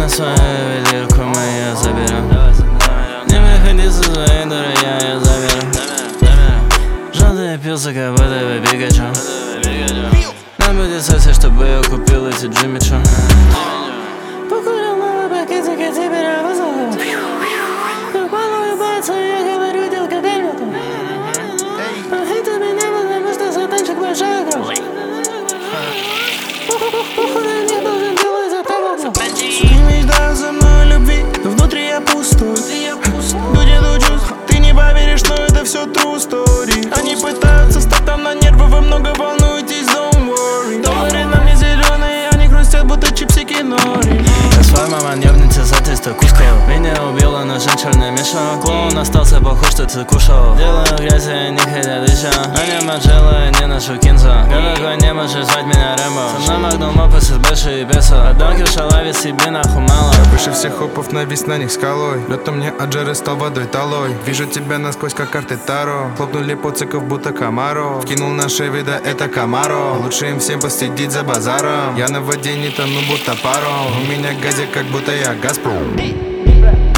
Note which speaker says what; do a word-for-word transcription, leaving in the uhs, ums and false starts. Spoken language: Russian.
Speaker 1: на свою велирку мы ее заберем. Не выходи со своей дуры, я ее заберу. Желтый пился, как будто Пикачу. Нам будет совсем, чтобы я купил эти Джимми Чо. Покурил новый пакетик, и теперь я вызову. Попал улыбаться, я говорю, делка дай мне там. Это меня, потому что сатанчик большая кровь. Походу я не должен делать за того.
Speaker 2: Не мечтаю со мной любви, но внутри я пустой. Люди до чувств, ты не поверишь, но это все true story. Они пытаются стать там на нервы, вы много волнуетесь, don't worry. Доллары на мне зеленые, они грустят, будто чипсики нори.
Speaker 1: Я свой маман ёбнется за триста кусков. Меня убила ножом черный мешок. Клоун остался похож, что ты кушал. Делаю грязь, и не хотят еще. Они манжелы, не ношу кинза. Какой не можешь звать меня Рэмбо. Со мной макнул мопы, больше и беса. Однако в шалаве себе нахуй мало.
Speaker 3: Я выше всех хопов, навис на них скалой. Летом мне от жары стал водой талой. Вижу тебя насквозь, как карты Таро. Хлопнули поциков, будто Камаро. Вкинул на Шеви, да это Камаро. Лучше им всем посидеть за базаром. Я на воде не тону, будто паром. У меня газик, как будто я Газпром.